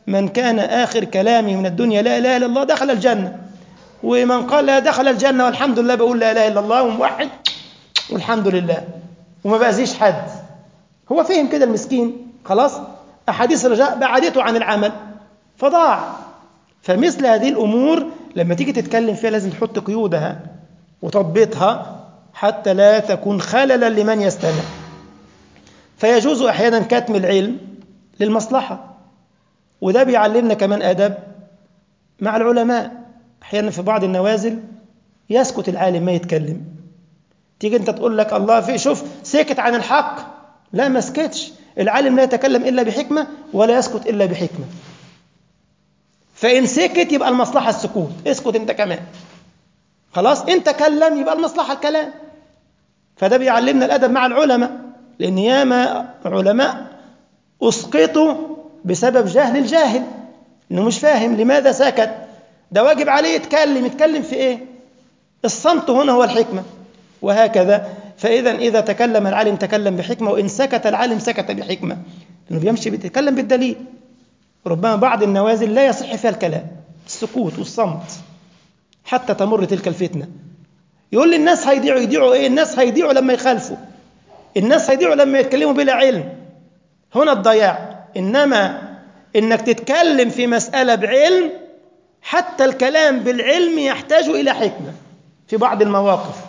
من كان آخر كلامه من الدنيا لا إله إلا الله دخل الجنة، ومن قال لا دخل الجنة والحمد لله بقول لا إله إلا الله وموحد والحمد لله وما بأذيش حد. هو فهم كده المسكين، خلاص أحاديث الرجاء بعدته عن العمل فضاع. فمثل هذه الأمور لما تيجي تتكلم فيها لازم تحط قيودها وتضبطها حتى لا تكون خللا لمن يستمع. فيجوز أحيانا كتم العلم للمصلحة، وده بيعلمنا كمان أدب مع العلماء. أحيانا في بعض النوازل يسكت العالم ما يتكلم، تيجي أنت تقول لك الله في شوف سكت عن الحق، لا ما سكتش، العالم لا يتكلم إلا بحكمة ولا يسكت إلا بحكمة. فإن سكت يبقى المصلحة السكوت، اسكت أنت كمان، خلاص أنت كلم يبقى المصلحة الكلام. فده بيعلمنا الأدب مع العلماء، لأن ياما علماء أسقطوا بسبب جهل الجاهل، إنه مش فاهم لماذا سكت، ده واجب عليه يتكلم في إيه؟ الصمت هنا هو الحكمة، وهكذا. إذا تكلم العالم تكلم بحكمة، وإن سكت العالم سكت بحكمة، لأنه بيمشي بيتكلم بالدليل. ربما بعض النوازل لا يصح فيها الكلام، السكوت والصمت حتى تمر تلك الفتنة. يقول لي الناس يضيعوا إيه؟ الناس هيضيعوا لما يخالفوا، الناس هيضيعوا لما يتكلموا بلا علم، هنا الضياع. إنما إنك تتكلم في مسألة بعلم، حتى الكلام بالعلم يحتاج إلى حكمة في بعض المواقف.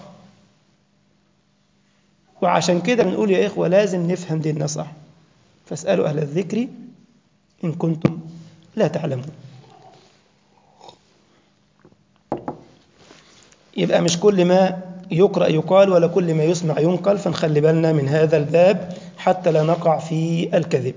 وعشان كده بنقول يا إخوة لازم نفهم ديننا صح، فاسألوا أهل الذكر إن كنتم لا تعلمون. يبقى مش كل ما يقرأ يقال ولا كل ما يسمع ينقل، فنخلي بالنا من هذا الباب حتى لا نقع في الكذب.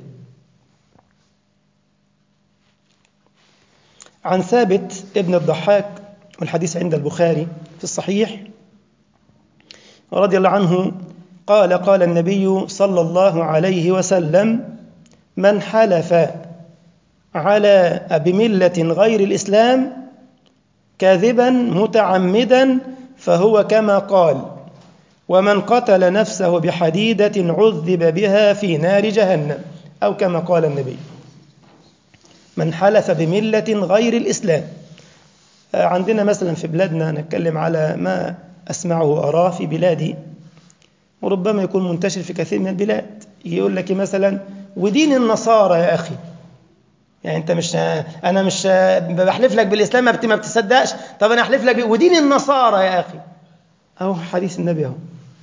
عن ثابت ابن الضحاك، والحديث عند البخاري في الصحيح، رضي الله عنه قال قال النبي صلى الله عليه وسلم: من حلف على بملة غير الإسلام كاذبا متعمدا فهو كما قال، ومن قتل نفسه بحديدة عذب بها في نار جهنم، أو كما قال النبي. من حلف بملة غير الإسلام، عندنا مثلا في بلادنا، نتكلم على ما أسمعه وأراه في بلادي، وربما يكون منتشر في كثير من البلاد، يقول لك مثلا ودين النصارى يا أخي، يعني أنت أنا مش بحلف لك بالإسلام ما بتصدقش، طب أنا أحلف لك ودين النصارى يا أخي، أهو حديث النبي أهو،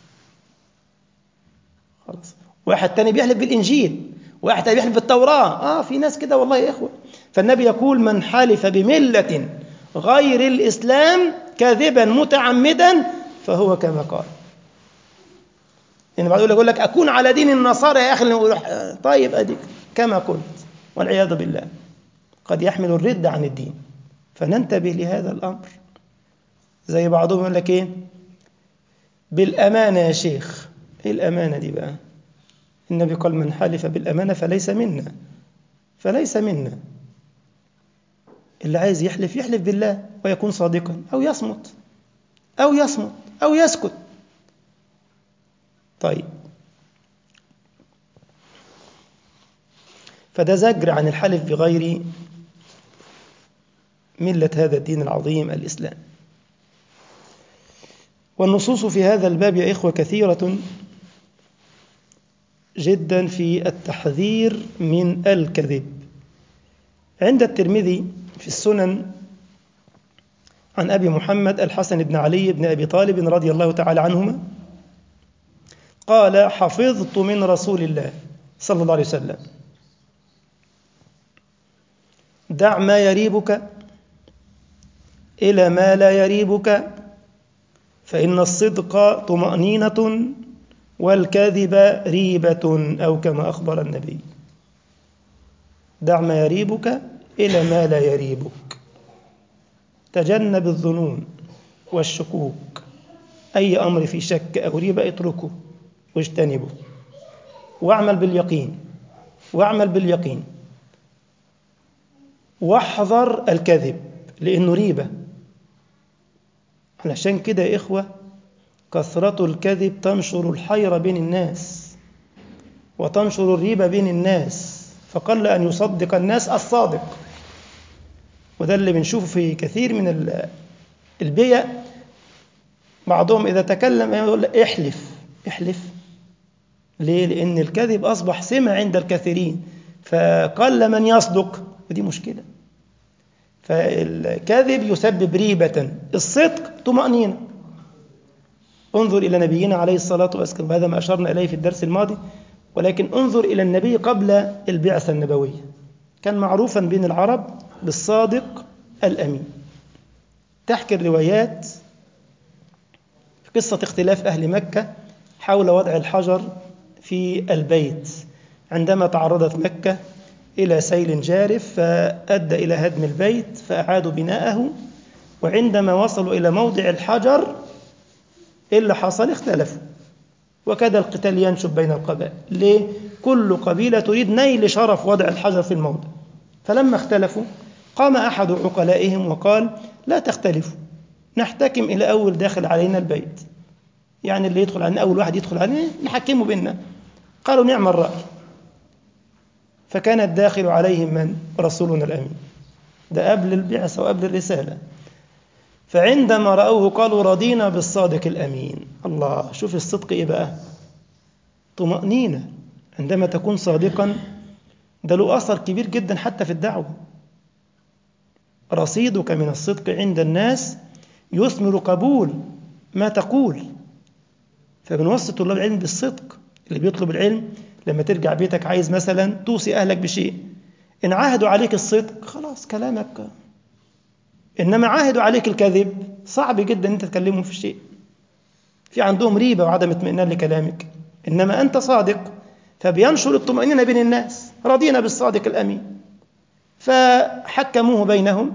خلاص. واحد تاني بيحلف بالإنجيل، واحد تاني بيحلف بالتوراة، في ناس كده والله يا إخوة. فالنبي يقول: من حلف بملة غير الإسلام كاذبا متعمدا فهو كما قال. يعني بعد يقول لك أكون على دين النصارى يا أخي، طيب أديك كما قلت، والعياذ بالله قد يحمل الرد عن الدين، فننتبه لهذا الأمر. زي بعضهم يقول لك إيه؟ بالأمانة يا شيخ. إيه الأمانة دي بقى؟ النبي قال: من حلف بالأمانة فليس منا، فليس منا. اللي عايز يحلف يحلف بالله ويكون صادقا، أو يصمت أو يسكت. طيب، فده زجر عن الحلف بغير ملة هذا الدين العظيم الإسلام. والنصوص في هذا الباب يا إخوة كثيرة جدا في التحذير من الكذب. عند الترمذي في السنن عن أبي محمد الحسن بن علي بن أبي طالب رضي الله تعالى عنهما قال: حفظت من رسول الله صلى الله عليه وسلم: دع ما يريبك إلى ما لا يريبك، فإن الصدق طمأنينة والكذب ريبة، أو كما أخبر النبي. دع ما يريبك إلى ما لا يريبك، تجنب الظنون والشكوك، أي أمر في شك أو ريبة اتركه واجتنبه، واعمل باليقين، واحذر الكذب لأنه ريبة. علشان كده يا إخوة كثرة الكذب تنشر الحيرة بين الناس وتنشر الريبة بين الناس، فقل أن يصدق الناس الصادق. وده اللي بنشوفه في كثير من البيع. بعضهم إذا تكلم يقول احلف احلف. ليه؟ لأن الكذب أصبح سمة عند الكثيرين، فقل من يصدق، ودي مشكلة. فالكذب يسبب ريبة، الصدق طمأنينة. انظر إلى نبينا عليه الصلاة والسلام، وهذا ما أشرنا إليه في الدرس الماضي، ولكن انظر إلى النبي قبل البعثة النبوية. كان معروفا بين العرب بالصادق الأمين. تحكي الروايات في قصة اختلاف أهل مكة حول وضع الحجر في البيت عندما تعرضت مكة إلى سيل جارف فأدى إلى هدم البيت، فأعادوا بناءه. وعندما وصلوا إلى موضع الحجر إيه اللي حصل؟ اختلفوا، وكاد القتال ينشب بين القبائل. ليه؟ كل قبيلة تريد نيل شرف وضع الحجر في الموضع. فلما اختلفوا قام أحد عقلائهم وقال لا تختلفوا، نحتكم إلى أول داخل علينا البيت، يعني اللي يدخل علينا أول واحد يدخل علينا نحكمه بيننا. قالوا نعم الرأي. فكان الداخل عليهم من؟ رسولنا الأمين، ده قبل البعثة وقبل الرسالة. فعندما رأوه قالوا رضينا بالصادق الأمين. الله، شوف الصدق إيه بقى؟ طمأنينة. عندما تكون صادقا ده له أثر كبير جدا حتى في الدعوة. رصيدك من الصدق عند الناس يثمر قبول ما تقول. فبنوصي طلاب العلم بالصدق. اللي بيطلب العلم لما ترجع بيتك عايز مثلا توصي أهلك بشيء، إن عاهدوا عليك الصدق خلاص كلامك. إنما عاهدوا عليك الكذب صعب جدا أنت تكلمهم في شيء، في عندهم ريبة وعدم اطمئنان لكلامك. إنما أنت صادق فبينشر الطمأنينة بين الناس. رضينا بالصادق الأمين. فحكموه بينهم،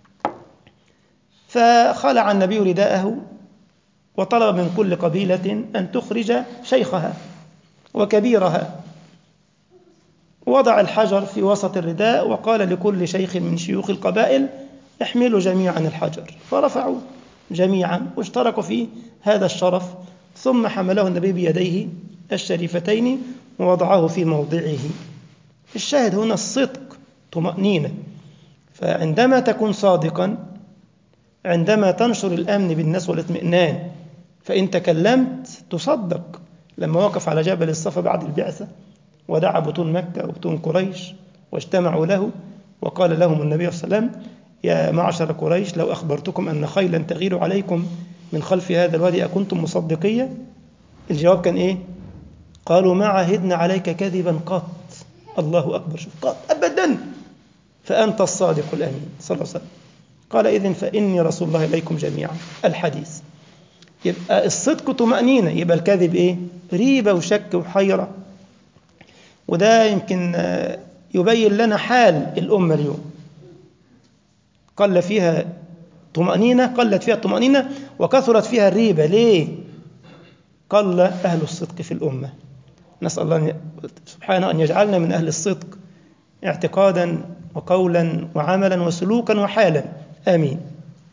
فخلع النبي رداءه وطلب من كل قبيلة أن تخرج شيخها وكبيرها. وضع الحجر في وسط الرداء وقال لكل شيخ من شيوخ القبائل احملوا جميعا الحجر. فرفعوا جميعا واشتركوا في هذا الشرف، ثم حمله النبي بيديه الشريفتين ووضعه في موضعه. الشاهد هنا الصدق طمأنينة. فعندما تكون صادقا، عندما تنشر الأمن بالناس والاطمئنان، فإن تكلمت تصدق. لما وقف على جبل الصفا بعد البعثة ودعا بطون مكة وبطون قريش واجتمعوا له، وقال لهم النبي صلى الله عليه وسلم يا معشر قريش لو أخبرتكم أن خيلا تغير عليكم من خلف هذا الوادي أكنتم مصدقية؟ الجواب كان إيه؟ قالوا ما عهدنا عليك كذبا قط. الله أكبر، شوف، قط أبدا، فأنت الصادق الأمين صلى الله عليه وسلم. قال إذن فإني رسول الله إليكم جميعا. الحديث. يبقى الصدق طمأنينة، يبقى الكذب إيه؟ ريبة وشك وحيرة. وده يمكن يبين لنا حال الأمة اليوم. قل فيها طمأنينة، قلت فيها الطمأنينة وكثرت فيها الريبة. ليه؟ قل أهل الصدق في الأمة. نسأل الله سبحانه أن يجعلنا من أهل الصدق اعتقادا وقولا وعملا وسلوكا وحالا، آمين.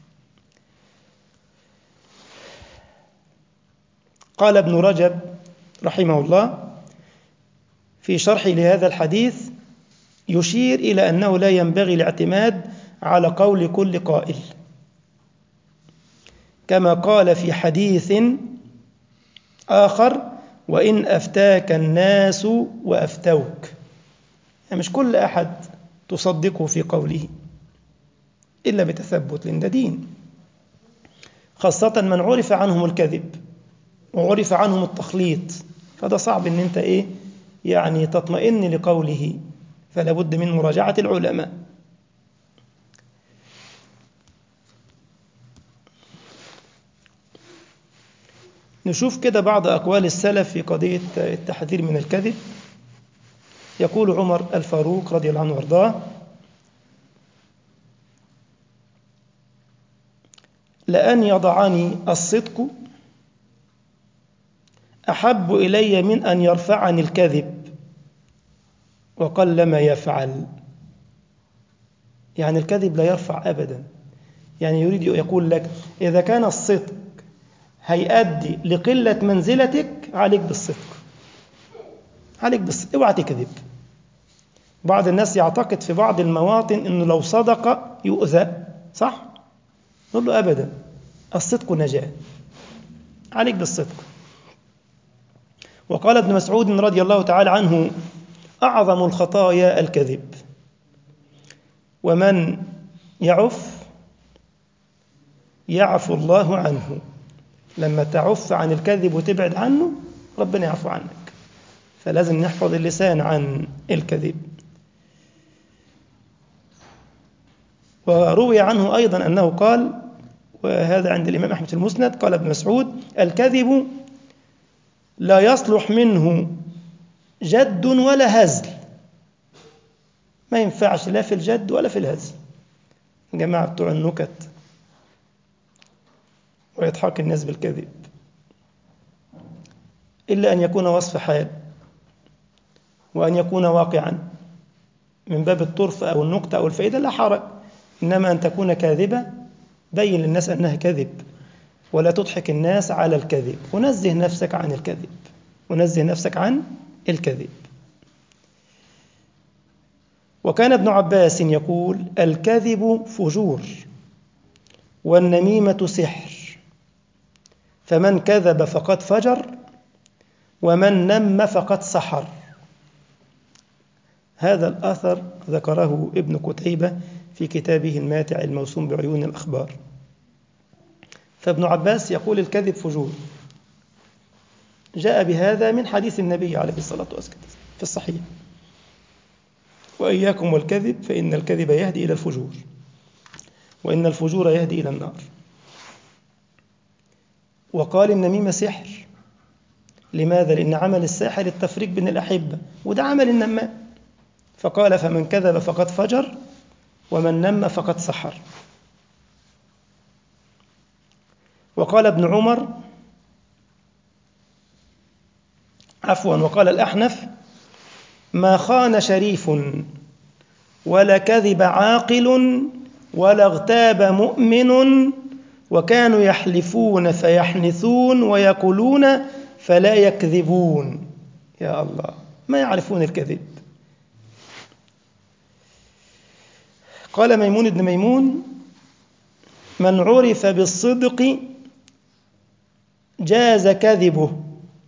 قال ابن رجب رحمه الله في شرح لهذا الحديث يشير إلى أنه لا ينبغي الاعتماد على قول كل قائل، كما قال في حديث آخر وإن أفتاك الناس وأفتوك. يعني مش كل أحد تصدقه في قوله إلا بتثبت، لأن ده دين، خاصة من عرف عنهم الكذب وعرف عنهم التخليط، فده صعب أن أنت يعني تطمئن لقوله، فلا بد من مراجعة العلماء. نشوف كده بعض أقوال السلف في قضية التحذير من الكذب. يقول عمر الفاروق رضي الله عنه وارضاه لأن يضعني الصدق أحب إلي من أن يرفعني الكذب وقل ما يفعل. يعني الكذب لا يرفع أبدا. يعني يريد يقول لك إذا كان الصدق هيؤدي لقلة منزلتك عليك بالصدق، عليك بالصدق، اوعى تكذب. بعض الناس يعتقد في بعض المواطن أنه لو صدق يؤذى، صح؟ نقول له أبدا، الصدق نجاة، عليك بالصدق. وقال ابن مسعود رضي الله تعالى عنه: أعظم الخطايا الكذب، ومن يعف يعفو الله عنه. لما تعف عن الكذب وتبعد عنه ربنا يعفو عنك، فلازم نحفظ اللسان عن الكذب. وروي عنه أيضا أنه قال، وهذا عند الإمام أحمد في المسند، قال ابن مسعود: الكذب لا يصلح منه جد ولا هزل. ما ينفعش لا في الجد ولا في الهزل. جماعة بتوع النكت ويضحك الناس بالكذب، إلا أن يكون وصف حال، وأن يكون واقعا من باب الطرف أو النكتة أو الفائدة لا حرج. إنما أن تكون كاذبة بين للناس أنها كذب، ولا تضحك الناس على الكذب. ونزه نفسك عن الكذب، ونزه نفسك عن الكذب. وكان ابن عباس يقول: الكذب فجور، والنميمة سحر، فمن كذب فقد فجر، ومن نم فقد سحر. هذا الأثر ذكره ابن قتيبة في كتابه الماتع الموسوم بعيون الأخبار. فابن عباس يقول الكذب فجور، جاء بهذا من حديث النبي عليه الصلاة والسلام في الصحيح: وإياكم والكذب فإن الكذب يهدي إلى الفجور، وإن الفجور يهدي إلى النار. وقال النميمة سحر. لماذا؟ لأن عمل الساحر التفريق بين الأحبة، وده عمل النمام. فقال: فمن كذب فقد فجر، ومن نم فقد سحر. وقال ابن عمر، وقال الأحنف: ما خان شريف ولا كذب عاقل ولا اغتاب مؤمن، وكانوا يحلفون فيحنثون ويقولون فلا يكذبون. يا الله، ما يعرفون الكذب. قال ميمون بن ميمون: من عرف بالصدق جاز كذبه،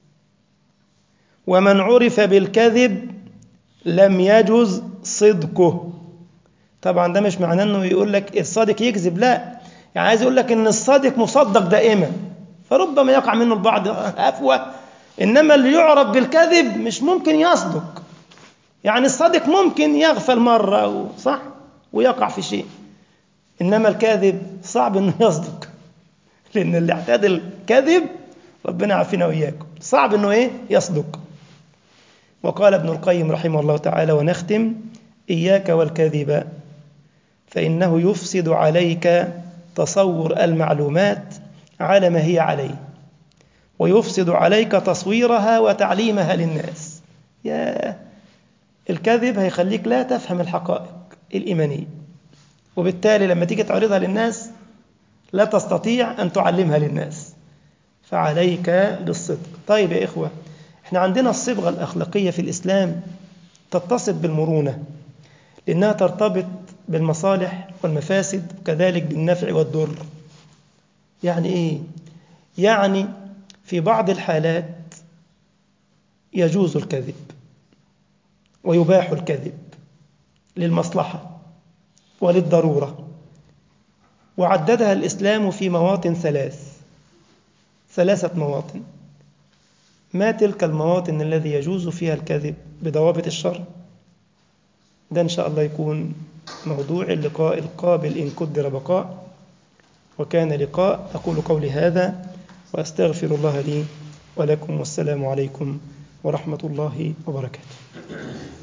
ومن عرف بالكذب لم يجز صدقه. طبعا ده مش معناه انه يقول لك الصادق يكذب، لا، يعني عايز يقول لك ان الصادق مصدق دائما، فربما يقع منه البعض أفوه، انما اللي يعرف بالكذب مش ممكن يصدق. يعني الصادق ممكن يغفل مرة، صح، ويقع في شيء، انما الكاذب صعب انه يصدق، لان اللي اعتاد الكذب ربنا يعافينا واياكم صعب انه يصدق. وقال ابن القيم رحمه الله تعالى، ونختم: إياك والكذب، فإنه يفسد عليك تصور المعلومات على ما هي عليه، ويفسد عليك تصويرها وتعليمها للناس. الكذب هيخليك لا تفهم الحقائق الإيمانية، وبالتالي لما تيجي تعرضها للناس لا تستطيع أن تعلمها للناس، فعليك بالصدق. طيب يا إخوة، احنا عندنا الصبغة الأخلاقية في الإسلام تتصف بالمرونة، لأنها ترتبط بالمصالح والمفاسد، وكذلك بالنفع والضر. يعني إيه؟ يعني في بعض الحالات يجوز الكذب ويباح الكذب للمصلحة وللضرورة، وعددها الإسلام في مواطن ثلاثة مواطن. ما تلك المواطن الذي يجوز فيها الكذب بضوابط الشرع؟ ده إن شاء الله يكون موضوع اللقاء القابل إن قدر بقاء، وكان لقاء. أقول قولي هذا وأستغفر الله لي ولكم، والسلام عليكم ورحمة الله وبركاته.